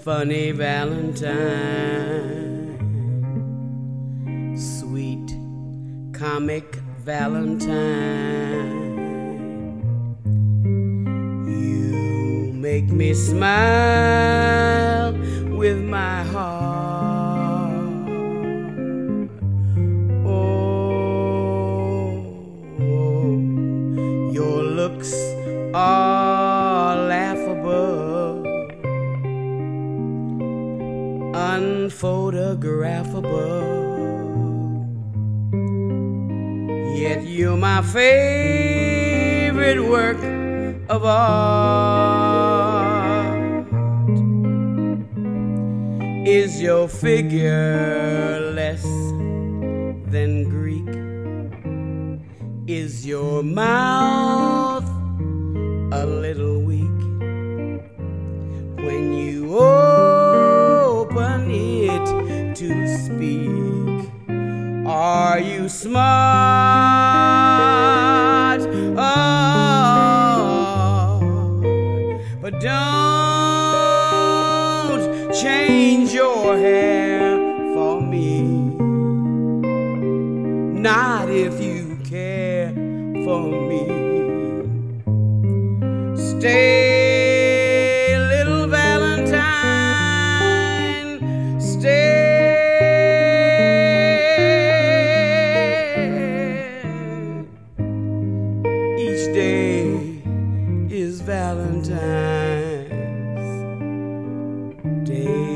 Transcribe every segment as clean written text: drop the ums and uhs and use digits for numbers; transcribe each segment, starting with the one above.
funny Valentine, sweet comic Valentine. You make me smile with my heart. Oh, your looks are laughable, unphotographable, yet you're my favorite work of art. Is your figure less than Greek? Is your mouth a little weak when you open it to speak? Are you smart? Oh, but don't change your hair for me, not if you care for me. Stay, little Valentine, stay. Each day is Valentine's Day.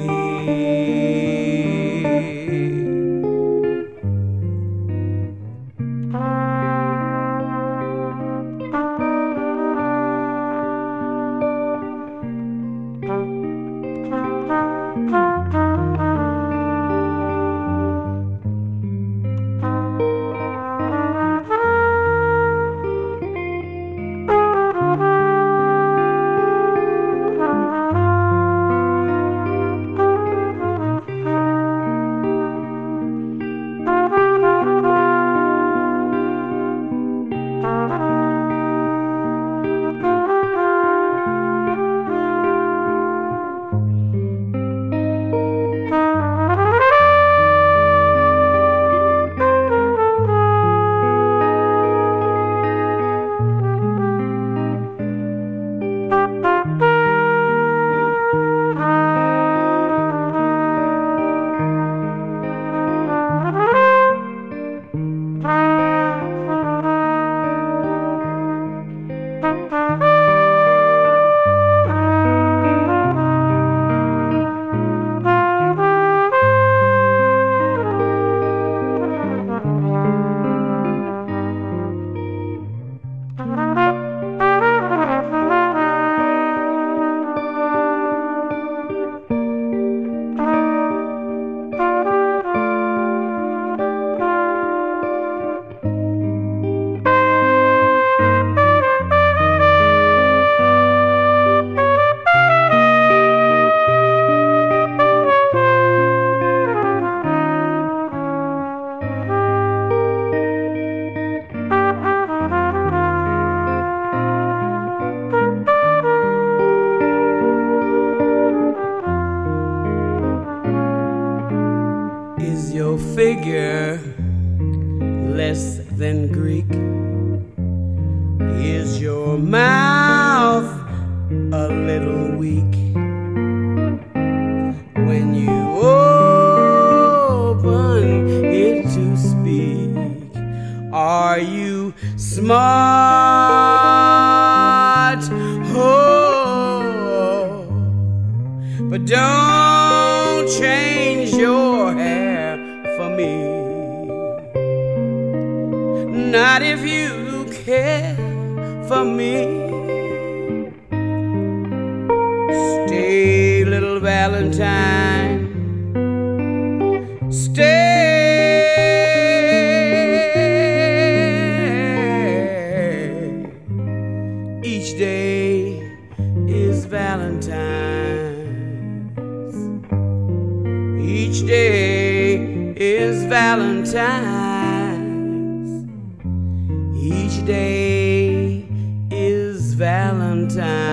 Is your figure less than Greek? Is your mouth a little weak when you open it to speak? Are you smart? Oh, but don't change your hair for me, not if you care for me. Stay, little Valentine, stay. Each day is Valentine's. Each day is Valentine's. Each day is Valentine's.